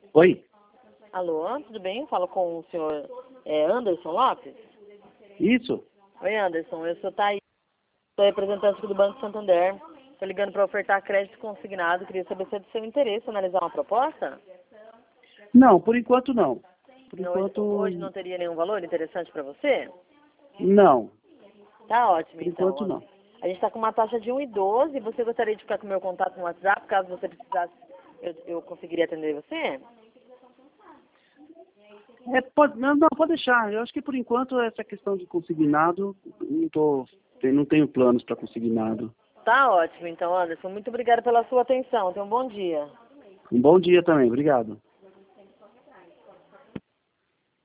Oi, Alô, tudo bem? Falo com o senhor Anderson Lopes. isso? Oi, Anderson, eu sou Thaís, sou representante aqui do Banco Santander. Estou ligando para ofertar crédito consignado. Queria saber se é do seu interesse analisar uma proposta. Não, por enquanto não. Por Hoje enquanto, não teria nenhum valor interessante para você? não. Tá ótimo, Por então. enquanto não. A gente está com uma taxa de 1,12. Você gostaria de ficar com o meu contato no WhatsApp? Caso você precisasse, eu conseguiria atender você? Não, pode deixar. Eu acho que por enquanto essa questão de consignado, não tenho planos para consignado. Tá ótimo, então, Anderson. Muito obrigada pela sua atenção. Tenha um bom dia. Um bom dia também, obrigado.